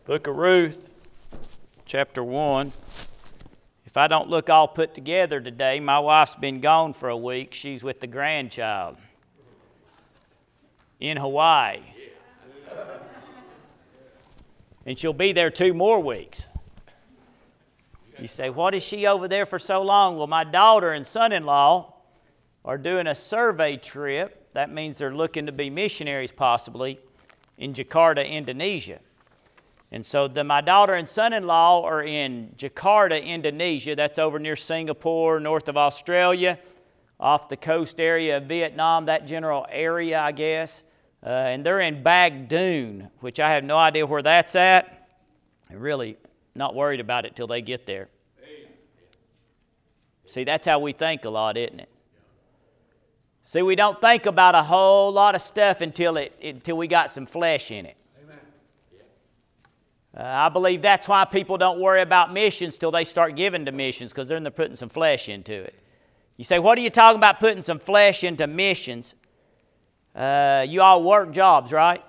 Book of Ruth, chapter 1. If I don't look all put together today, my wife's been gone for a week. She's with the grandchild in Hawaii. And she'll be there 2 more weeks. You say, what is she over there for so long? Well, my daughter and son-in-law are doing a survey trip. That means they're looking to be missionaries possibly in Jakarta, Indonesia. And so my daughter and son-in-law are in Jakarta, Indonesia. That's over near Singapore, north of Australia, off the coast area of Vietnam, that general area, I guess. And they're in Bagdoon, which I have no idea where that's at. I'm really not worried about it till they get there. See, that's how we think a lot, isn't it? See, we don't think about a whole lot of stuff until we got some flesh in it. I believe that's why people don't worry about missions till they start giving to missions, because then they're putting some flesh into it. You say, what are you talking about putting some flesh into missions? You all work jobs, right?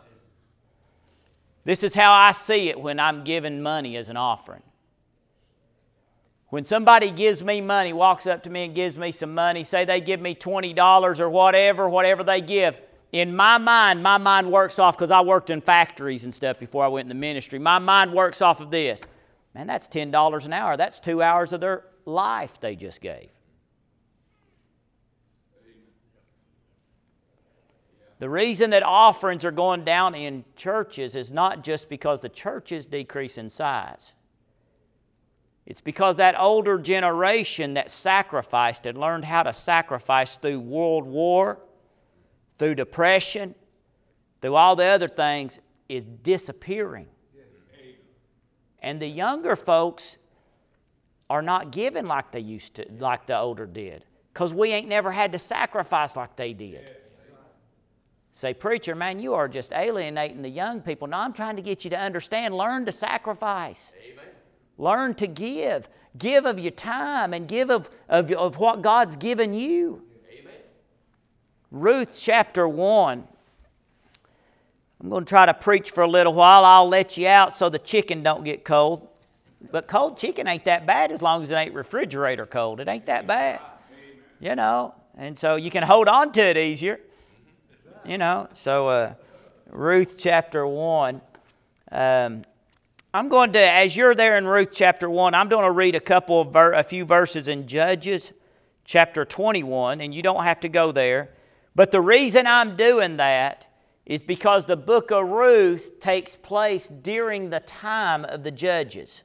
This is how I see it when I'm giving money as an offering. When somebody gives me money, walks up to me and gives me some money, say they give me $20 or whatever they give, in my mind works off, because I worked in factories and stuff before I went in the ministry. My mind works off of this. Man, that's $10 an hour. That's 2 hours of their life they just gave. The reason that offerings are going down in churches is not just because the churches decrease in size. It's because that older generation that sacrificed and learned how to sacrifice through World War, through depression, through all the other things, is disappearing. And the younger folks are not giving like they used to, like the older did, because we ain't never had to sacrifice like they did. Say, preacher, man, you are just alienating the young people. No, I'm trying to get you to understand. Learn to sacrifice. Amen. Learn to give. Give of your time and give of what God's given you. Amen. Ruth chapter 1. I'm going to try to preach for a little while. I'll let you out so the chicken don't get cold. But cold chicken ain't that bad as long as it ain't refrigerator cold. It ain't that bad. You know, and so you can hold on to it easier. You know, so Ruth chapter 1. I'm going to, as you're there in Ruth chapter 1, I'm going to read a few verses in Judges chapter 21, and you don't have to go there. But the reason I'm doing that is because the book of Ruth takes place during the time of the Judges.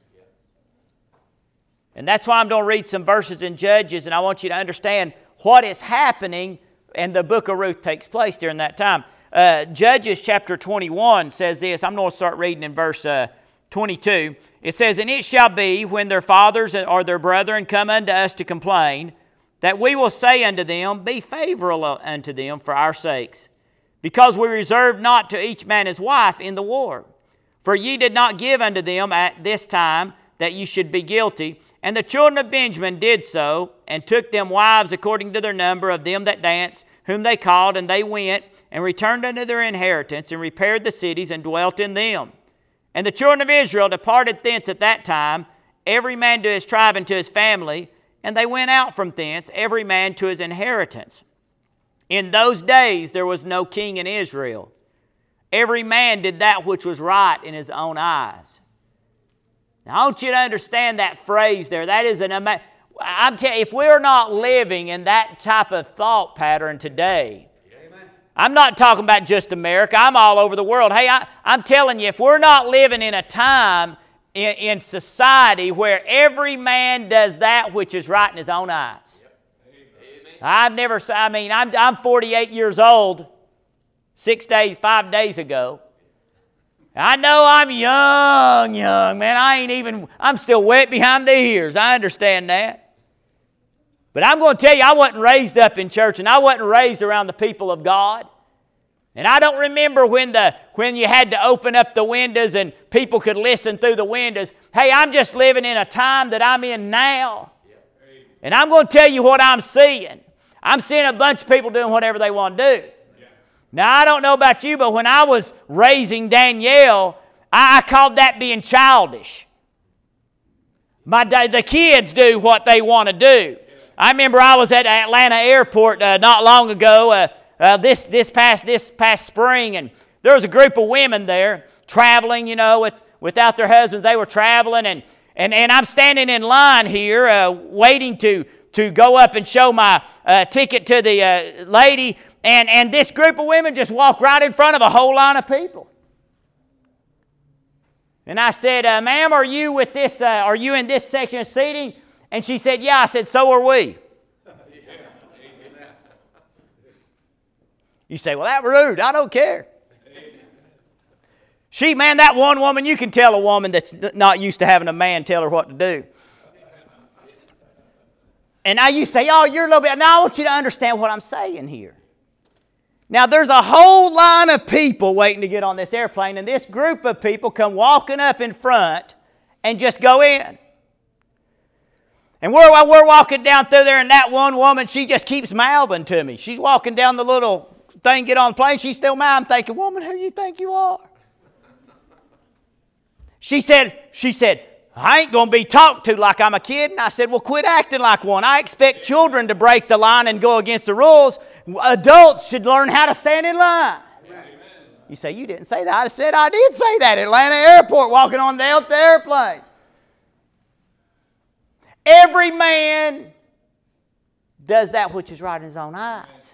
And that's why I'm going to read some verses in Judges, and I want you to understand what is happening. And the book of Ruth takes place during that time. Judges chapter 21 says this. I'm going to start reading in verse 22. It says, "And it shall be, when their fathers or their brethren come unto us to complain, that we will say unto them, Be favorable unto them for our sakes, because we reserved not to each man his wife in the war. For ye did not give unto them at this time that ye should be guilty. And the children of Benjamin did so, and took them wives according to their number of them that danced, whom they called, and they went, and returned unto their inheritance, and repaired the cities, and dwelt in them. And the children of Israel departed thence at that time, every man to his tribe and to his family, and they went out from thence, every man to his inheritance. In those days there was no king in Israel. Every man did that which was right in his own eyes." Now, I want you to understand that phrase there. That is I'm telling you, if we're not living in that type of thought pattern today, amen. I'm not talking about just America. I'm all over the world. Hey, I'm telling you, if we're not living in a time in society where every man does that which is right in his own eyes. Yep. I'm 48 years old, 5 days ago. I know I'm young, man. I'm still wet behind the ears. I understand that. But I'm going to tell you, I wasn't raised up in church, and I wasn't raised around the people of God. And I don't remember when you had to open up the windows and people could listen through the windows. Hey, I'm just living in a time that I'm in now. And I'm going to tell you what I'm seeing. I'm seeing a bunch of people doing whatever they want to do. Now, I don't know about you, but when I was raising Danielle, I called that being childish. The kids do what they want to do. I remember I was at Atlanta Airport not long ago, this past spring, and there was a group of women there traveling, without their husbands. They were traveling, and I'm standing in line here, waiting to go up and show my ticket to the lady, and this group of women just walked right in front of a whole line of people. And I said, "Ma'am, are you in this section of seating?" And she said, "Yeah." I said, "So are we." You say, "Well, that's rude." I don't care. That one woman, you can tell a woman that's not used to having a man tell her what to do. And now you say, "Oh, you're a little bit." Now I want you to understand what I'm saying here. Now there's a whole line of people waiting to get on this airplane, and this group of people come walking up in front and just go in. And we're walking down through there, and that one woman, she just keeps mouthing to me. She's walking down the little thing, get on the plane, she's still mouthing. I'm thinking, "Woman, who you think you are?" She said, "I ain't going to be talked to like I'm a kid." And I said, "Well, quit acting like one. I expect children to break the line and go against the rules. Adults should learn how to stand in line." Amen. You say, "You didn't say that." I said, "I did say that. Atlanta Airport, walking on the airplane." Every man does that which is right in his own eyes.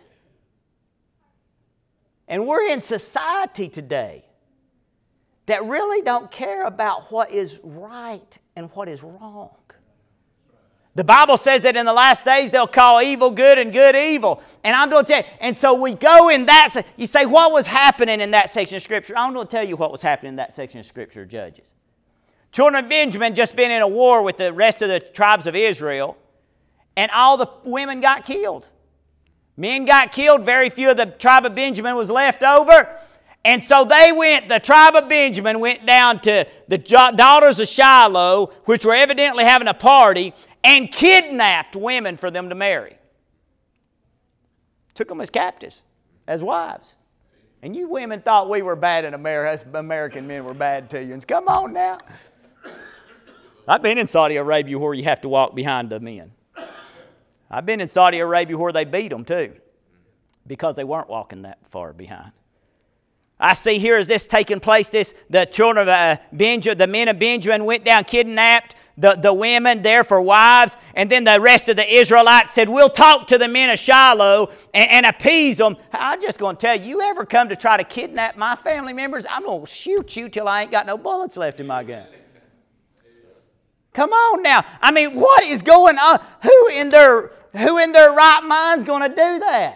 And we're in society today that really don't care about what is right and what is wrong. The Bible says that in the last days they'll call evil good and good evil. And I'm going to tell you, and so we go in that, you say, what was happening in that section of Scripture? I'm going to tell you what was happening in that section of Scripture, Judges. Children of Benjamin just been in a war with the rest of the tribes of Israel, and all the women got killed. Men got killed, very few of the tribe of Benjamin was left over. And so the tribe of Benjamin went down to the daughters of Shiloh, which were evidently having a party, and kidnapped women for them to marry. Took them as captives, as wives. And you women thought we were bad in America, us American men were bad to you. And come on now. I've been in Saudi Arabia where you have to walk behind the men. I've been in Saudi Arabia where they beat them too, because they weren't walking that far behind. I see here is this taking place, the children of the men of Benjamin went down, kidnapped the women there for wives, and then the rest of the Israelites said, "We'll talk to the men of Shiloh and appease them." I'm just going to tell you, you ever come to try to kidnap my family members, I'm going to shoot you till I ain't got no bullets left in my gun. Come on now. I mean, what is going on? Who in their right mind's going to do that?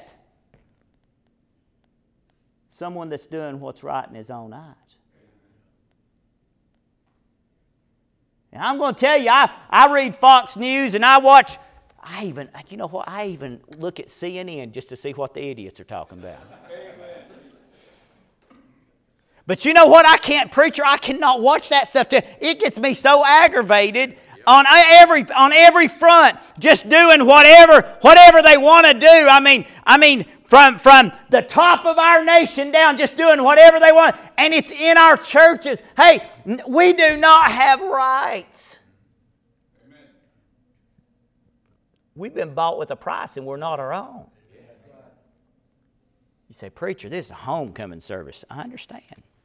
Someone that's doing what's right in his own eyes. And I'm going to tell you, I read Fox News and I even look at CNN just to see what the idiots are talking about. But you know what? I cannot watch that stuff. It gets me so aggravated on every front, just doing whatever they want to do. I mean, from the top of our nation down, just doing whatever they want. And it's in our churches. Hey, we do not have rights. Amen. We've been bought with a price and we're not our own. Yeah, right. You say, "Preacher, this is a homecoming service." I understand.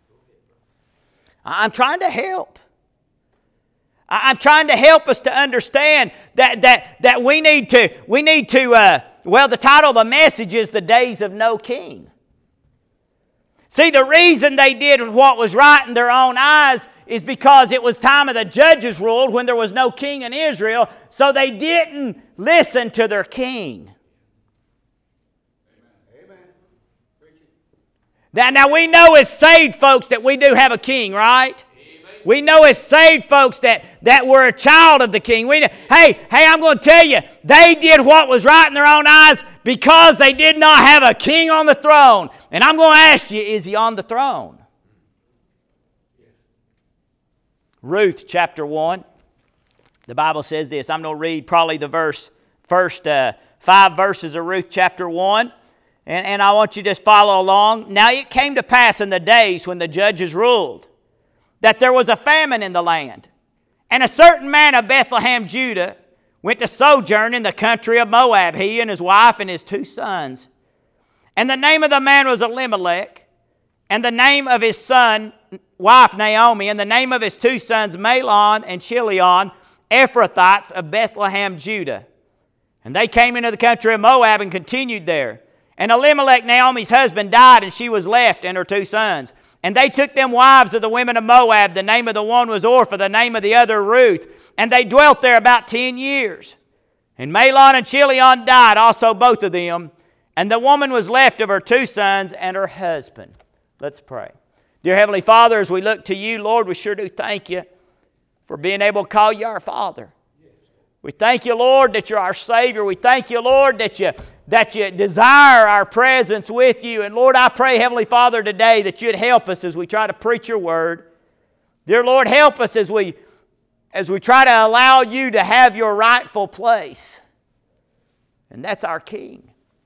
I'm trying to help. I'm trying to help us to understand that we need to. Well, the title of the message is "The Days of No King." See, the reason they did what was right in their own eyes is because it was time of the judges ruled when there was no king in Israel, so they didn't listen to their king. Amen. Now we know as saved folks that we do have a king, right? We know as saved folks that we're a child of the king. Hey, I'm going to tell you, they did what was right in their own eyes because they did not have a king on the throne. And I'm going to ask you, is he on the throne? Ruth chapter 1. The Bible says this. I'm going to read probably the first 5 verses of Ruth chapter 1. And I want you to just follow along. Now it came to pass in the days when the judges ruled, that there was a famine in the land. And a certain man of Bethlehem, Judah, went to sojourn in the country of Moab, he and his wife and his 2 sons. And the name of the man was Elimelech, and the name of his wife Naomi, and the name of his 2 sons Mahlon and Chilion, Ephrathites of Bethlehem, Judah. And they came into the country of Moab and continued there. And Elimelech, Naomi's husband, died, and she was left and her 2 sons. And they took them wives of the women of Moab. The name of the one was Orpah, the name of the other Ruth. And they dwelt there about 10 years. And Mahlon and Chilion died, also both of them. And the woman was left of her 2 sons and her husband. Let's pray. Dear Heavenly Father, as we look to you, Lord, we sure do thank you for being able to call you our Father. We thank you, Lord, that you're our Savior. We thank you, Lord, that you desire our presence with you. And Lord, I pray, Heavenly Father, today that you'd help us as we try to preach your word. Dear Lord, help us as we try to allow you to have your rightful place. And that's our King,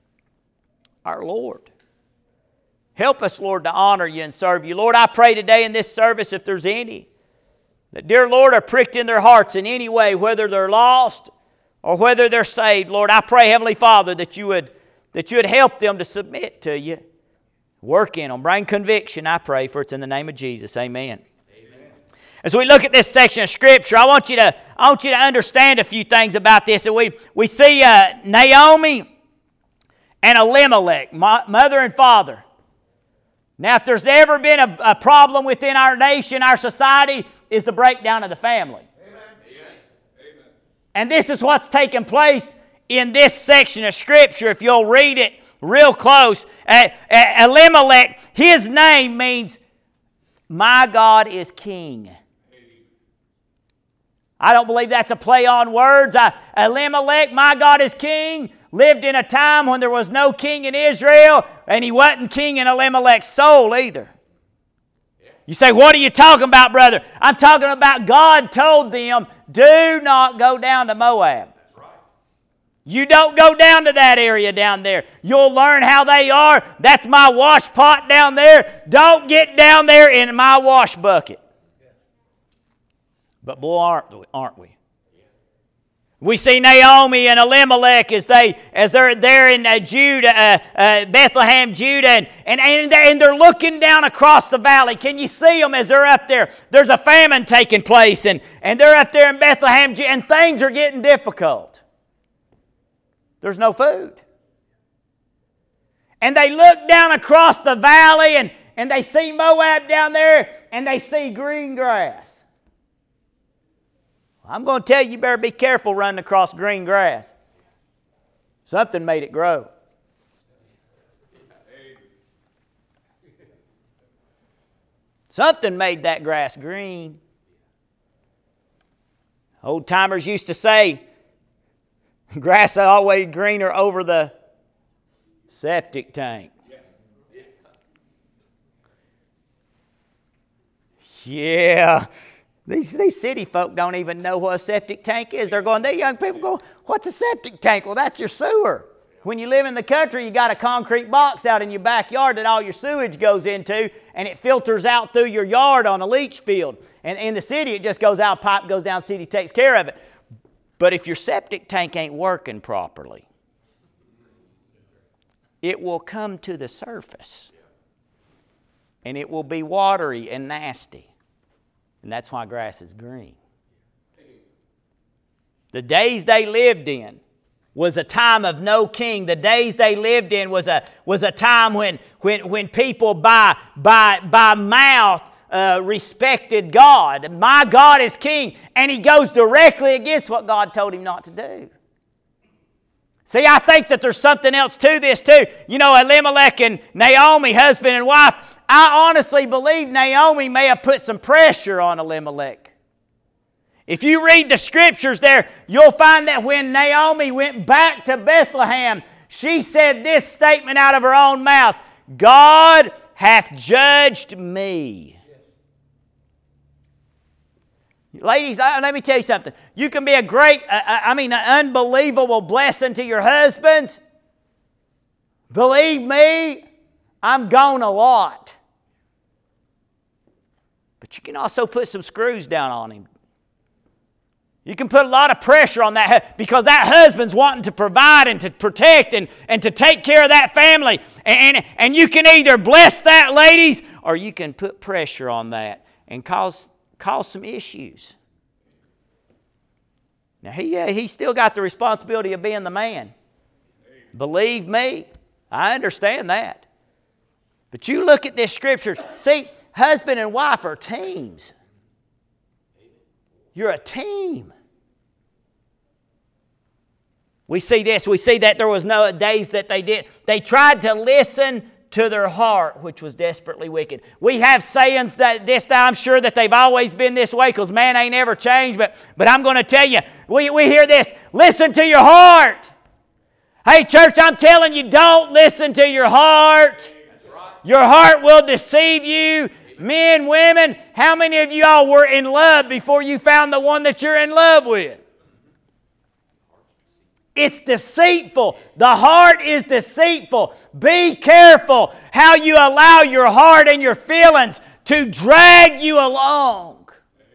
our Lord. Help us, Lord, to honor you and serve you. Lord, I pray today in this service, if there's any that, dear Lord, are pricked in their hearts in any way, whether they're lost or whether they're saved, Lord, I pray, Heavenly Father, that you would help them to submit to you. Work in them. Bring conviction, I pray, for it's in the name of Jesus. Amen. Amen. As we look at this section of Scripture, I want you to understand a few things about this. We see Naomi and Elimelech, mother and father. Now, if there's ever been a problem within our nation, our society, is the breakdown of the family. Amen. And this is what's taking place in this section of Scripture. If you'll read it real close, Elimelech, his name means, my God is King. I don't believe that's a play on words. Elimelech, my God is King, lived in a time when there was no king in Israel, and he wasn't king in Elimelech's soul either. You say, what are you talking about, brother? I'm talking about God told them, do not go down to Moab. That's right. You don't go down to that area down there. You'll learn how they are. That's my wash pot down there. Don't get down there in my wash bucket. But boy, aren't we? We see Naomi and Elimelech as they're there in Judah, Bethlehem, Judah, and they're looking down across the valley. Can you see them as they're up there? There's a famine taking place, and they're up there in Bethlehem, and things are getting difficult. There's no food. And they look down across the valley, and they see Moab down there, and they see green grass. I'm going to tell you, you better be careful running across green grass. Something made it grow. Something made that grass green. Old timers used to say, grass is always greener over the septic tank. Yeah. These city folk don't even know what a septic tank is. They're young people go, what's a septic tank? Well, that's your sewer. When you live in the country, you got a concrete box out in your backyard that all your sewage goes into, and it filters out through your yard on a leach field. And in the city, it just goes out, pipe goes down, city takes care of it. But if your septic tank ain't working properly, it will come to the surface, and it will be watery and nasty. And that's why grass is green. The days they lived in was a time of no king. The days they lived in was a time when people by mouth respected God. My God is king. And he goes directly against what God told him not to do. See, I think that there's something else to this too. You know, Elimelech and Naomi, husband and wife, I honestly believe Naomi may have put some pressure on Elimelech. If you read the Scriptures there, you'll find that when Naomi went back to Bethlehem, she said this statement out of her own mouth, God hath judged me. Ladies, let me tell you something. You can be a great, an unbelievable blessing to your husbands. Believe me, I'm gone a lot. But you can also put some screws down on him. You can put a lot of pressure on that because that husband's wanting to provide and to protect and to take care of that family. And you can either bless that, ladies, or you can put pressure on that and cause some issues. Now, he's still got the responsibility of being the man. Believe me, I understand that. But you look at this scripture. See, husband and wife are teams. You're a team. We see this. We see that there was no days that they did. They tried to listen to their heart, which was desperately wicked. We have sayings that this time, I'm sure that they've always been this way because man ain't ever changed. But I'm going to tell you, we hear this. Listen to your heart. Hey, church, I'm telling you, don't listen to your heart. Your heart will deceive you. Men, women, how many of you all were in love before you found the one that you're in love with? It's deceitful. The heart is deceitful. Be careful how you allow your heart and your feelings to drag you along.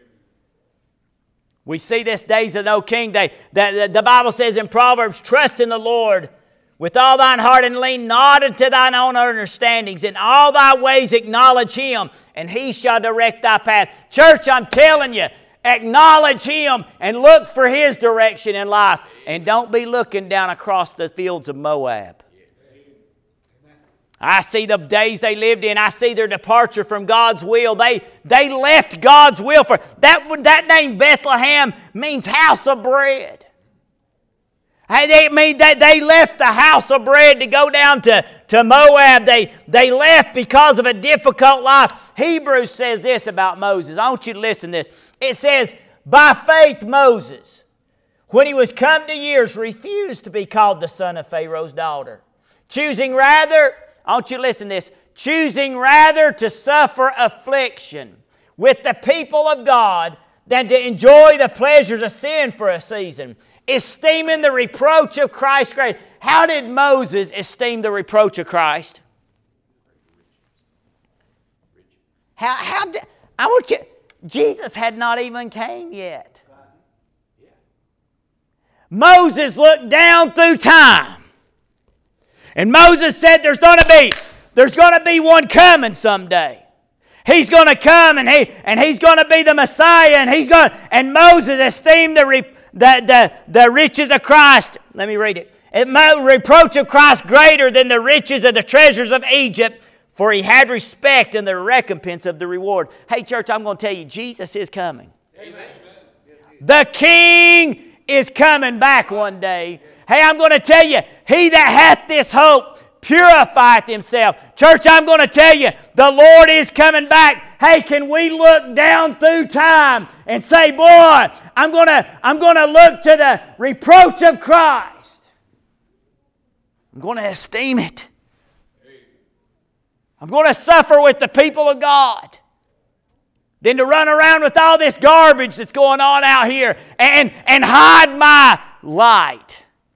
We see this days of no king. The Bible says in Proverbs, trust in the Lord with all thine heart and lean not unto thine own understandings. In all thy ways acknowledge Him, and He shall direct thy path. Church, I'm telling you, acknowledge Him and look for His direction in life. And don't be looking down across the fields of Moab. I see the days they lived in. I see their departure from God's will. They left God's will for that name Bethlehem means house of bread. They left the house of bread to go down to Moab. They left because of a difficult life. Hebrews says this about Moses. I want you to listen to this. It says, by faith Moses, when he was come to years, refused to be called the son of Pharaoh's daughter. Choosing rather, I want you to listen to this, choosing rather to suffer affliction with the people of God than to enjoy the pleasures of sin for a season, esteeming the reproach of Christ great. How did Moses esteem the reproach of Christ? Jesus had not even came yet. Moses looked down through time. And Moses said there's going to be one coming someday. He's going to come and he's going to be the Messiah and Moses esteemed the riches of Christ. Let me read it. Reproach of Christ greater than the riches of the treasures of Egypt, for he had respect in the recompense of the reward. Hey, church, I'm going to tell you, Jesus is coming. Amen. The King is coming back one day. Hey, I'm going to tell you, he that hath this hope purifieth himself. Church, I'm going to tell you, the Lord is coming back. Hey, can we look down through time and say, boy, I'm going to look to the reproach of Christ. I'm going to esteem it. I'm going to suffer with the people of God than to run around with all this garbage that's going on out here and hide my light.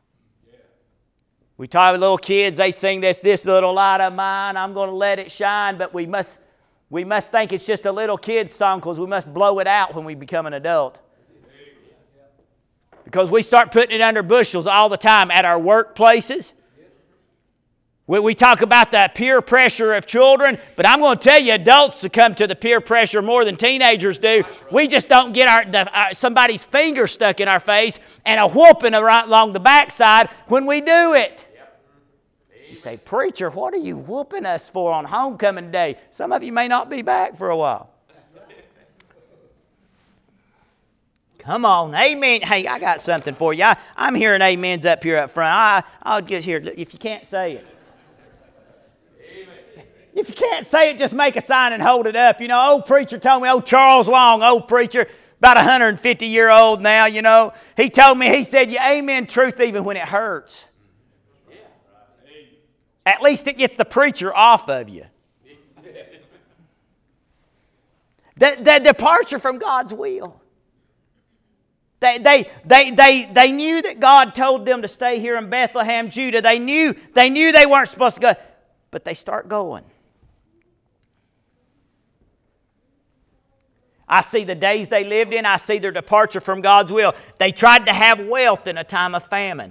We talk with little kids, they sing this little light of mine, I'm going to let it shine, but we must think it's just a little kid's song because we must blow it out when we become an adult. Because we start putting it under bushels all the time at our workplaces. We talk about the peer pressure of children, but I'm going to tell you, adults succumb to the peer pressure more than teenagers do. We just don't get somebody's finger stuck in our face and a whooping along the backside when we do it. You say, preacher, what are you whooping us for on homecoming day? Some of you may not be back for a while. Come on, amen. Hey, I got something for you. I'm hearing amens up here up front. I'll get here if you can't say it. If you can't say it, just make a sign and hold it up. You know, old preacher told me, old Charles Long, old preacher, about 150-year-old now, you know. He told me, he said, you amen truth even when it hurts. At least it gets the preacher off of you. The departure from God's will. They knew that God told them to stay here in Bethlehem, Judah. They knew they weren't supposed to go, but they start going. I see the days they lived in. I see their departure from God's will. They tried to have wealth in a time of famine.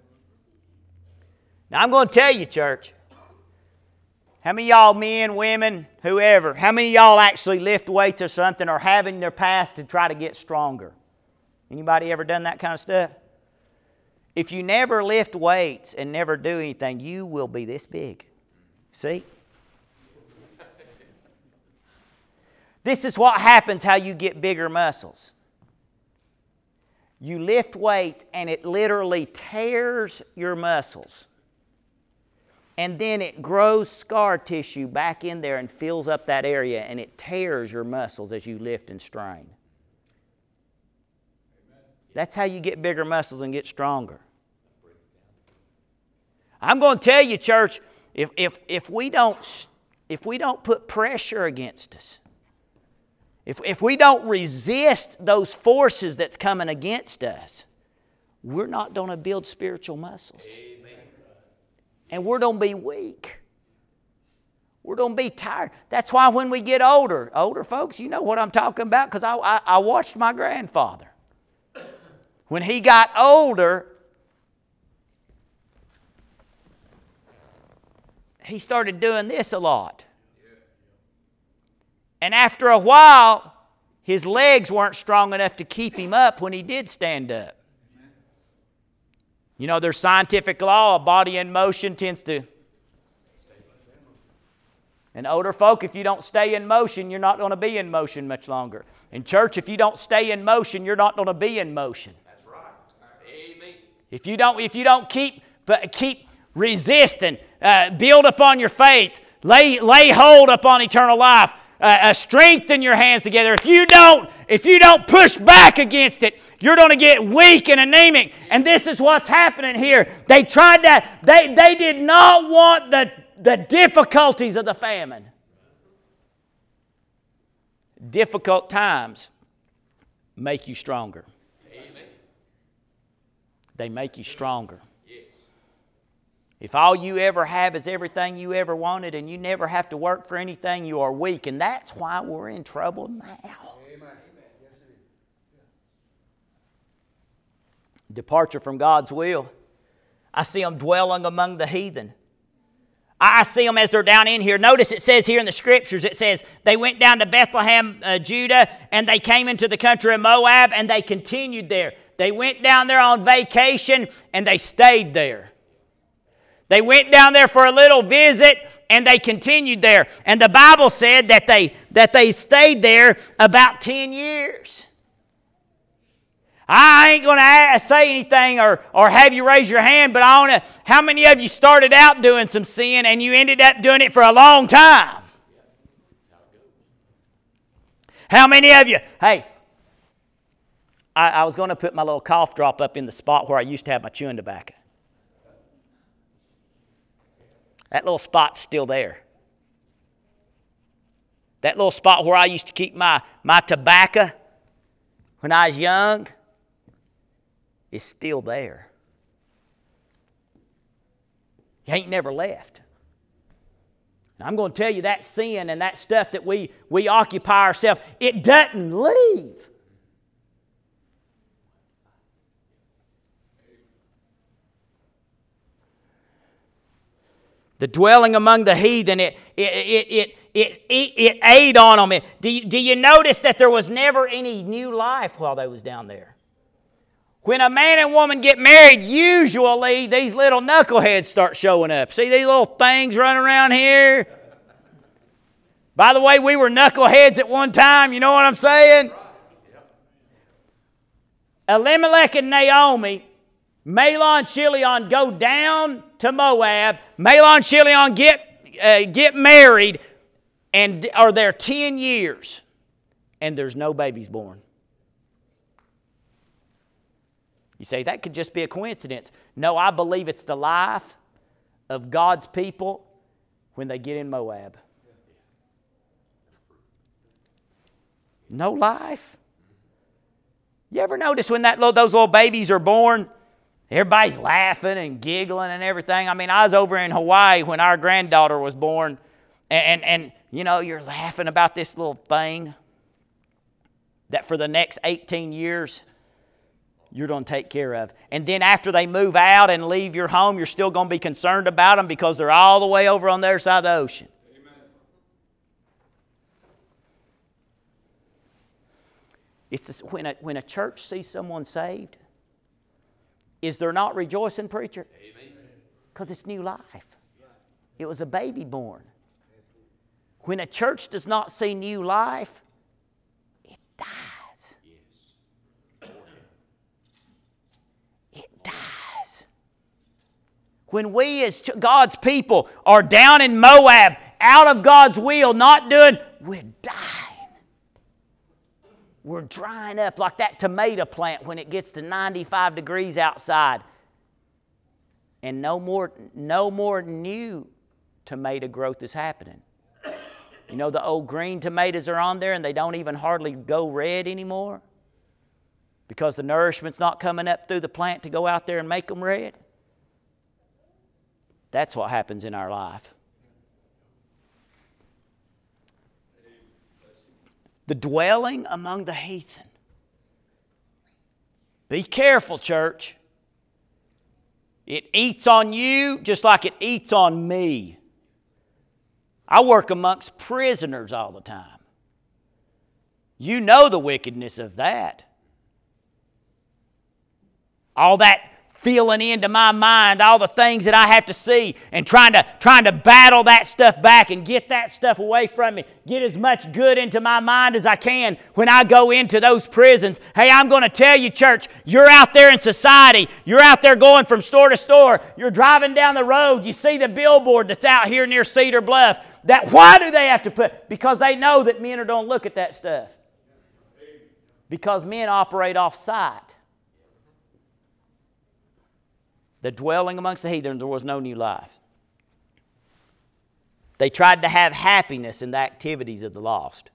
Now, I'm going to tell you, church, how many of y'all, men, women, whoever, how many of y'all actually lift weights or something or have in their past to try to get stronger? Anybody ever done that kind of stuff? If you never lift weights and never do anything, you will be this big. See? This is what happens how you get bigger muscles. You lift weights and it literally tears your muscles. And then it grows scar tissue back in there and fills up that area, and it tears your muscles as you lift and strain. That's how you get bigger muscles and get stronger. I'm going to tell you, church, if we don't put pressure against us, if we don't resist those forces that's coming against us, we're not going to build spiritual muscles. Amen. And we're going to be weak. We're going to be tired. That's why when we get older folks, you know what I'm talking about, because I watched my grandfather. When he got older, he started doing this a lot. And after a while, his legs weren't strong enough to keep him up when he did stand up. You know, there's scientific law, a body in motion tends to... And older folk, if you don't stay in motion, you're not going to be in motion much longer. In church, if you don't stay in motion, you're not going to be in motion. That's right. Amen. If you don't keep resisting, build upon your faith, lay hold upon eternal life, strengthen your hands together. If you don't push back against it, you're going to get weak and anemic. And this is what's happening here. They tried that. They did not want the difficulties of the famine. Difficult times make you stronger. Amen. They make you stronger. If all you ever have is everything you ever wanted and you never have to work for anything, you are weak. And that's why we're in trouble now. Amen. Departure from God's will. I see them dwelling among the heathen. I see them as they're down in here. Notice it says here in the Scriptures, it says they went down to Bethlehem, Judah, and they came into the country of Moab, and they continued there. They went down there on vacation, and they stayed there. They went down there for a little visit, and they continued there. And the Bible said that they stayed there about 10 years. I ain't going to say anything or have you raise your hand, but I want to. How many of you started out doing some sin and you ended up doing it for a long time? How many of you? Hey, I was going to put my little cough drop up in the spot where I used to have my chewing tobacco. That little spot's still there. That little spot where I used to keep my tobacco when I was young is still there. It ain't never left. And I'm going to tell you that sin and that stuff that we occupy ourselves, it doesn't leave. The dwelling among the heathen, it ate on them. Do you notice that there was never any new life while they was down there? When a man and woman get married, usually these little knuckleheads start showing up. See these little things running around here? By the way, we were knuckleheads at one time. You know what I'm saying? Elimelech and Naomi, Mahlon, Chilion go down to Moab. Mahlon, Chilion get married and are there 10 years. And there's no babies born. You say, that could just be a coincidence. No, I believe it's the life of God's people when they get in Moab. No life. You ever notice when those little babies are born, everybody's laughing and giggling and everything? I mean, I was over in Hawaii when our granddaughter was born, and you know, you're laughing about this little thing. that for the next 18 years you're going to take care of. And then after they move out and leave your home, you're still going to be concerned about them because they're all the way over on the other side of the ocean. Amen. It's this, when a church sees someone saved, is there not rejoicing, preacher? Because it's new life. It was a baby born. When a church does not see new life, it dies. It dies. When we as God's people are down in Moab, out of God's will, not doing, we're dying. We're drying up like that tomato plant when it gets to 95 degrees outside. And no more new tomato growth is happening. You know, the old green tomatoes are on there and they don't even hardly go red anymore because the nourishment's not coming up through the plant to go out there and make them red. That's what happens in our life. The dwelling among the heathen. Be careful, church. It eats on you just like it eats on me. I work amongst prisoners all the time. You know the wickedness of that. All that filling into my mind, all the things that I have to see, and trying to battle that stuff back and get that stuff away from me. Get as much good into my mind as I can when I go into those prisons. Hey, I'm going to tell you, church, you're out there in society. You're out there going from store to store. You're driving down the road. You see the billboard that's out here near Cedar Bluff. Why do they have to put? Because they know that men don't look at that stuff. Because men operate off sight. The dwelling amongst the heathen, there was no new life. They tried to have happiness in the activities of the lost.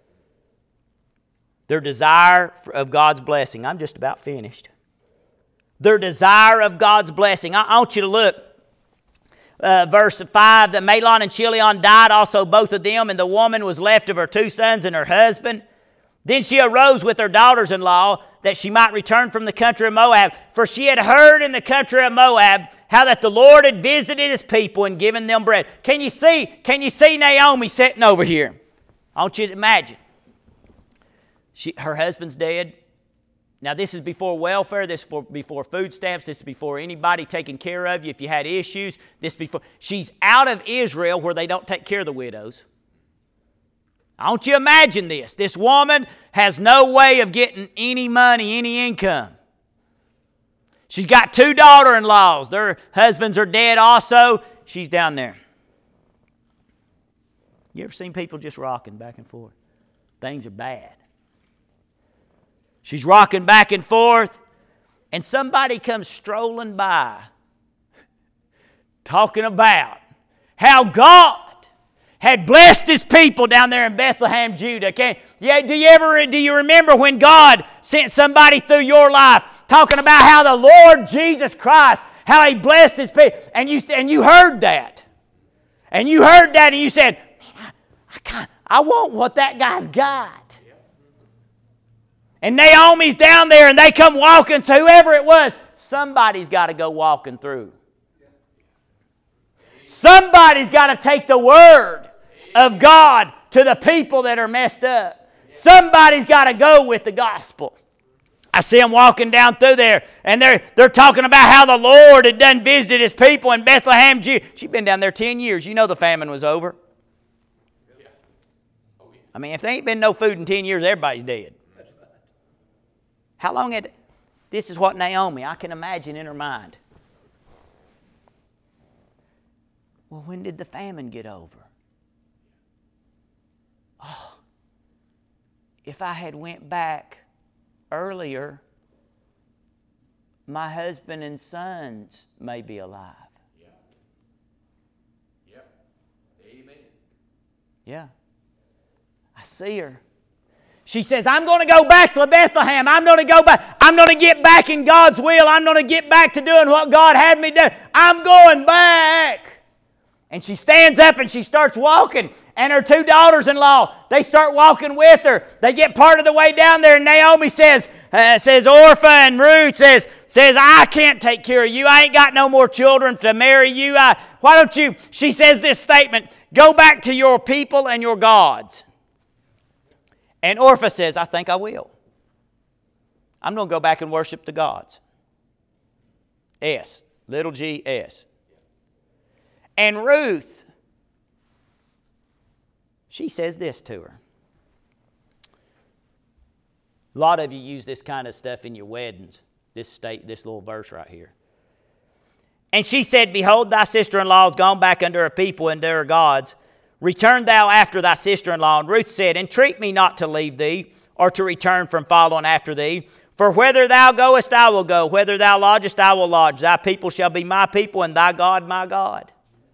Their desire of God's blessing. I'm just about finished. Their desire of God's blessing. I want you to look. Verse 5, that Mahlon and Chilion died also both of them, and the woman was left of her 2 sons and her husband. Then she arose with her daughters-in-law, that she might return from the country of Moab. For she had heard in the country of Moab how that the Lord had visited His people and given them bread. Can you see Naomi sitting over here? I want you to imagine. Her husband's dead. Now this is before welfare. This is before food stamps. This is before anybody taking care of you if you had issues. She's out of Israel where they don't take care of the widows. I want you to imagine this. This woman has no way of getting any money, any income. She's got 2 daughter-in-laws. Their husbands are dead also. She's down there. You ever seen people just rocking back and forth? Things are bad. She's rocking back and forth, and somebody comes strolling by talking about how God had blessed His people down there in Bethlehem, Judah. Do you remember when God sent somebody through your life talking about how the Lord Jesus Christ, how He blessed His people? And you heard that. And you heard that and you said, man, I want what that guy's got. And Naomi's down there and they come walking, so whoever it was, somebody's got to go walking through. Somebody's got to take the word of God to the people that are messed up. Somebody's got to go with the gospel. I see them walking down through there, and they're talking about how the Lord had done visited His people in Bethlehem. She'd been down there 10 years. You know the famine was over. I mean, if there ain't been no food in 10 years, everybody's dead. How long had... This is what Naomi, I can imagine in her mind. Well, when did the famine get over? Oh, if I had went back earlier, my husband and sons may be alive. Yeah. Yep. Amen. Yeah. I see her. She says, I'm going to go back to Bethlehem. I'm going to go back. I'm going to get back in God's will. I'm going to get back to doing what God had me do. I'm going back. And she stands up and she starts walking. And her two daughters-in-law, they start walking with her. They get part of the way down there. And Naomi says Orpah and Ruth says, I can't take care of you. I ain't got no more children to marry you. Why don't you, she says this statement, go back to your people and your gods. And Orpah says, I think I will. I'm going to go back and worship the gods. S, little g, S. And Ruth, she says this to her. A lot of you use this kind of stuff in your weddings, this little verse right here. And she said, behold, thy sister-in-law is gone back unto her people and to her gods. Return thou after thy sister-in-law. And Ruth said, entreat me not to leave thee, or to return from following after thee. For whither thou goest, I will go. Whither thou lodgest, I will lodge. Thy people shall be my people, and thy God my God.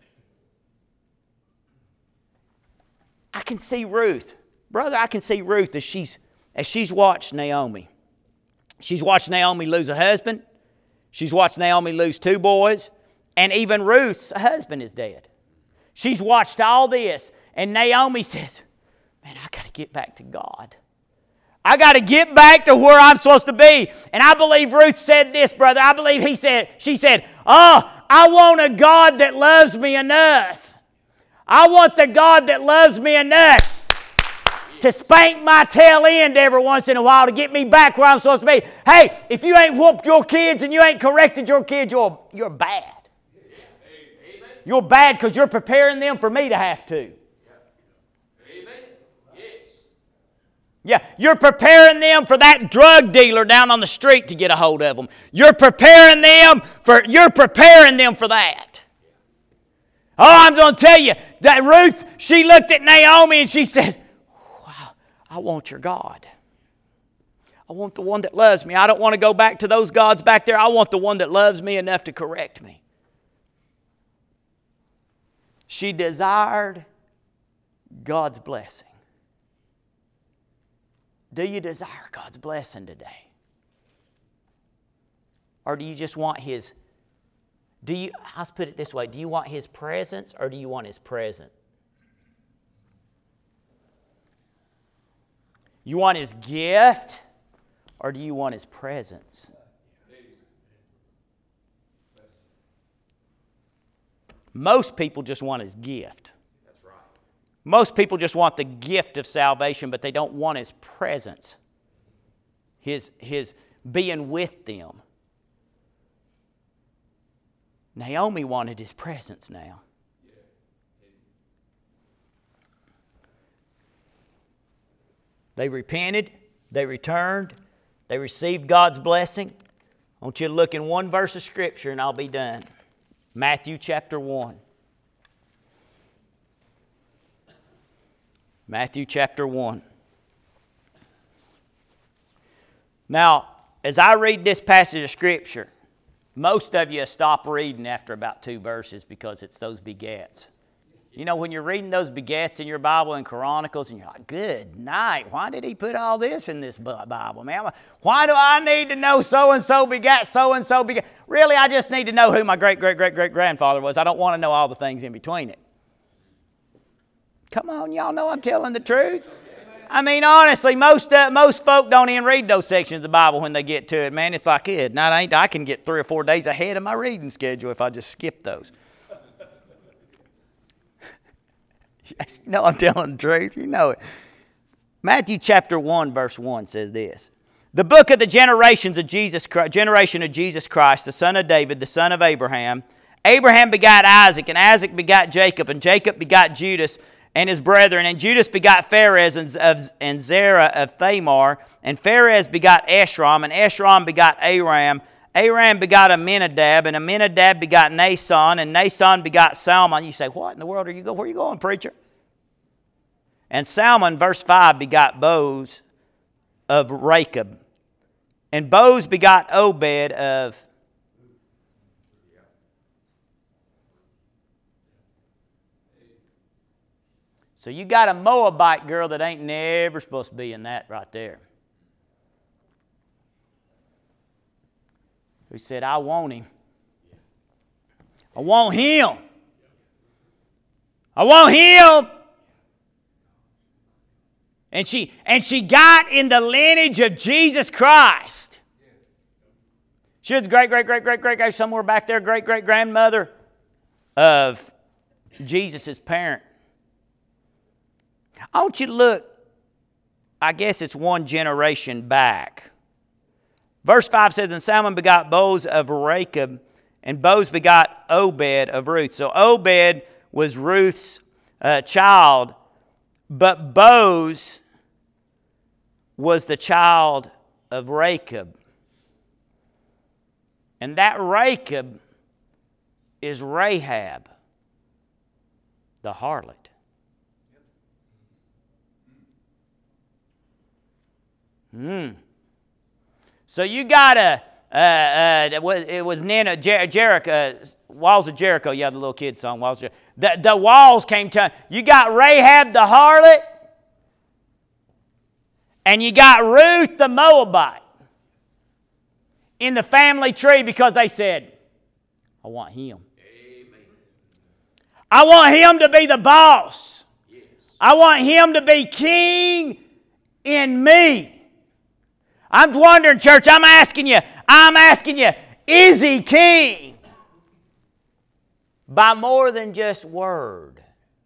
I can see Ruth. Brother, I can see Ruth as she's watched Naomi. She's watched Naomi lose a husband. She's watched Naomi lose two boys. And even Ruth's husband is dead. She's watched all this. And Naomi says, man, I got to get back to God. I got to get back to where I'm supposed to be. And I believe Ruth said this, brother. I believe she said, I want a God that loves me enough. I want the God that loves me enough to spank my tail end every once in a while to get me back where I'm supposed to be. Hey, if you ain't whooped your kids and you ain't corrected your kids, you're bad. You're bad because you're preparing them for me to have to. Yeah, you're preparing them for that drug dealer down on the street to get a hold of them. You're preparing them for that. Oh, I'm going to tell you that Ruth, she looked at Naomi and she said, wow, I want your God. I want the one that loves me. I don't want to go back to those gods back there. I want the one that loves me enough to correct me. She desired God's blessing. Do you desire God's blessing today? Or do you just want His... I'll put it this way. Do you want His presence or do you want His present? You want His gift or do you want His presence? Most people just want His gift. That's right. Most people just want the gift of salvation, but they don't want His presence. His being with them. Naomi wanted His presence now. They repented, they returned, they received God's blessing. I want you to look in one verse of Scripture and I'll be done. Matthew chapter 1. Matthew chapter 1. Now, as I read this passage of Scripture, most of you stop reading after about 2 verses because it's those begats. You know, when you're reading those begats in your Bible in Chronicles and you're like, good night, why did he put all this in this Bible, man? Why do I need to know so-and-so begat so-and-so begat? Really, I just need to know who my great-great-great-great-grandfather was. I don't want to know all the things in between it. Come on, y'all know I'm telling the truth. I mean, honestly, most folk don't even read those sections of the Bible when they get to it, man. It's like, I can get 3 or 4 days ahead of my reading schedule if I just skip those. You know I'm telling the truth. You know it. Matthew chapter 1, verse 1 says this. The book of the generation of Jesus Christ, the son of David, the son of Abraham. Abraham begot Isaac, and Isaac begot Jacob, and Jacob begot Judas and his brethren. And Judas begot Pharez and Zerah of Thamar. And Pharez begot Esrom, and Esrom begot Aram. Aram begot Aminadab, and Aminadab begot Nason, and Nason begot Salmon. You say, what in the world are you going? Where are you going, preacher? And Salmon, verse 5, begot Boaz of Rachab. And Boaz begot Obed of... So you got a Moabite girl that ain't never supposed to be in that right there. Who said, I want him. I want him. I want him. And she got in the lineage of Jesus Christ. She was great, somewhere back there, great-great-grandmother of Jesus' parent. I want you to look, I guess it's one generation back. Verse 5 says, and Salmon begot Boaz of Rechab, and Boaz begot Obed of Ruth. So Obed was Ruth's child, but Boaz was the child of Rechab. And that Rechab is Rahab, the harlot. So you got it was Nana, Jericho, Walls of Jericho. Yeah, the little kid song, Walls of Jericho. The walls came to, you got Rahab the harlot, and you got Ruth the Moabite in the family tree because they said, I want him. Amen. I want him to be the boss. Yes. I want him to be king in me. I'm wondering, church, I'm asking you, is he king? By more than just word.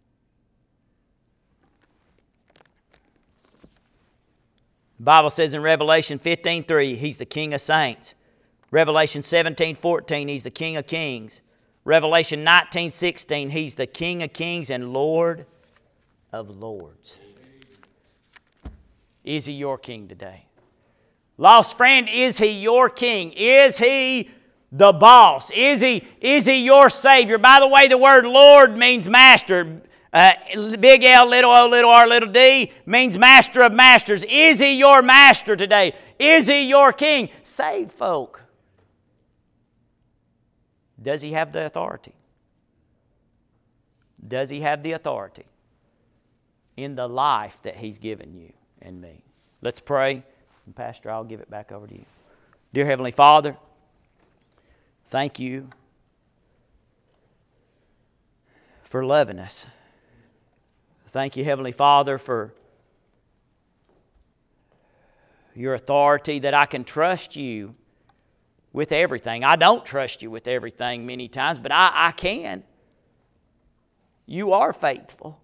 The Bible says in Revelation 15:3, he's the King of saints. Revelation 17:14, he's the King of kings. Revelation 19:16, he's the King of kings and Lord of lords. Is he your king today? Lost friend, is he your king? Is he the boss? Is he your Savior? By the way, the word Lord means master. Big L, little O, little R, little D means master of masters. Is he your master today? Is he your king? Saved folk. Does he have the authority? Does he have the authority in the life that he's given you and me? Let's pray. And Pastor, I'll give it back over to you. Dear Heavenly Father, thank you for loving us. Thank you, Heavenly Father, for your authority that I can trust you with everything. I don't trust you with everything many times, but I can. You are faithful.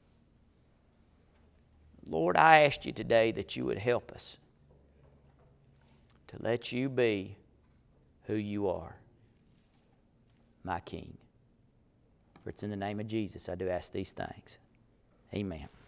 Lord, I ask you today that you would help us to let you be who you are, my King. For it's in the name of Jesus I do ask these things. Amen.